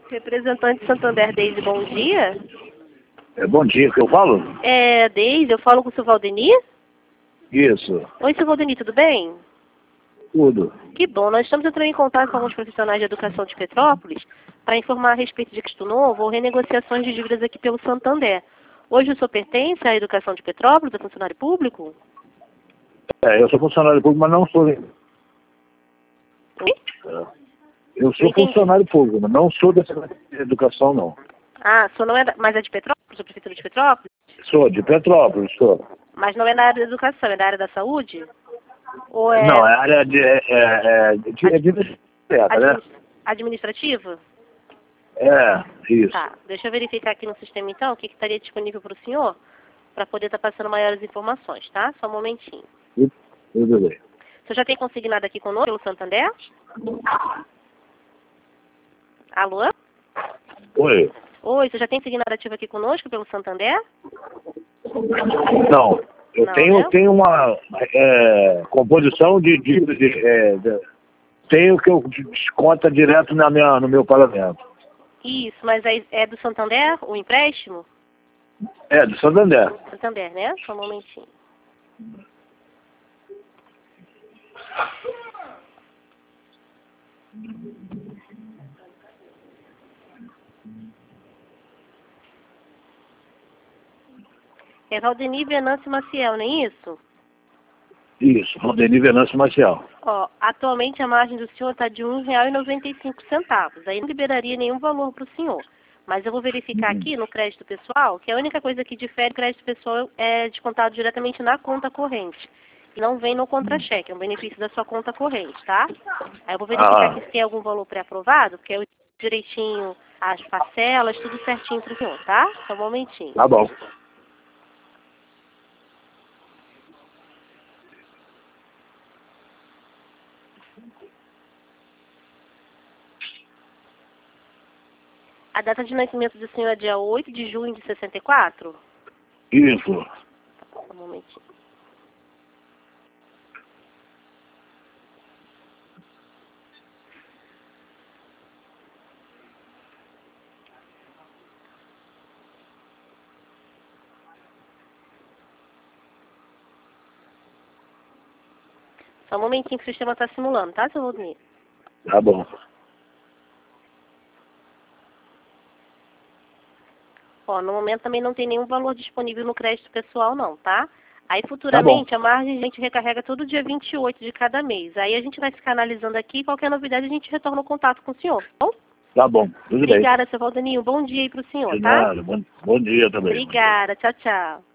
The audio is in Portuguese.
Representante Santander, Deise, bom dia. Bom dia, que eu falo? Deise, eu falo com o seu Valdenir? Isso, Oi, seu Valdenir, tudo bem? tudo. Que bom, nós estamos entrando em contato com alguns profissionais de educação de Petrópolis para informar a respeito de custo novo ou renegociações de dívidas aqui pelo Santander. Hoje o senhor pertence à educação de Petrópolis, é funcionário público? Eu sou funcionário público, mas não sou. Oi? Eu sou funcionário público, mas não sou dessa educação, não. Ah, o senhor não é, mas é de Petrópolis, da Prefeitura de Petrópolis? Sou de Petrópolis, sou. Mas não é da área da educação, é da área da saúde? Ou é... Não, é área né? Administrativa? Isso. Tá, deixa eu verificar aqui no sistema então o que estaria disponível para o senhor, para poder estar passando maiores informações, tá? Só um momentinho. Tudo bem. O senhor já tem consignado aqui conosco pelo Santander? Alô? Oi. Oi, você já tem consignado ativo aqui conosco pelo Santander? Não, eu Não, tenho, né? tenho uma composição de dívidas. Tenho que eu desconta direto no meu pagamento. Isso, mas aí é do Santander, o empréstimo? Do Santander. Santander, né? Só um momentinho. É Valdenir Venâncio Maciel, não é isso? Isso, Valdenir Venâncio Maciel. Ó, atualmente a margem do senhor está de R$ 1,95. Aí não liberaria nenhum valor para o senhor. Mas eu vou verificar aqui no crédito pessoal, que a única coisa que difere o crédito pessoal é descontado diretamente na conta corrente. E não vem no contra-cheque, é um benefício da sua conta corrente, tá? Aí eu vou verificar aqui se tem algum valor pré-aprovado, porque é direitinho as parcelas, tudo certinho para o senhor, tá? Só um momentinho. Tá bom. A data de nascimento do senhor é dia 8 de junho de 64? Isso. Só um momentinho. Só um momentinho que o sistema está simulando, tá, seu Valdenir? Tá bom. Ó, no momento também não tem nenhum valor disponível no crédito pessoal não, tá? Aí futuramente a margem a gente recarrega todo dia 28 de cada mês. Aí a gente vai ficar analisando aqui, qualquer novidade a gente retorna o contato com o senhor, tá bom? Tá bom, tudo bem. Obrigada, seu Valdenir. Um bom dia aí pro senhor, De tá? nada. Bom dia também. Obrigada. Tchau, tchau.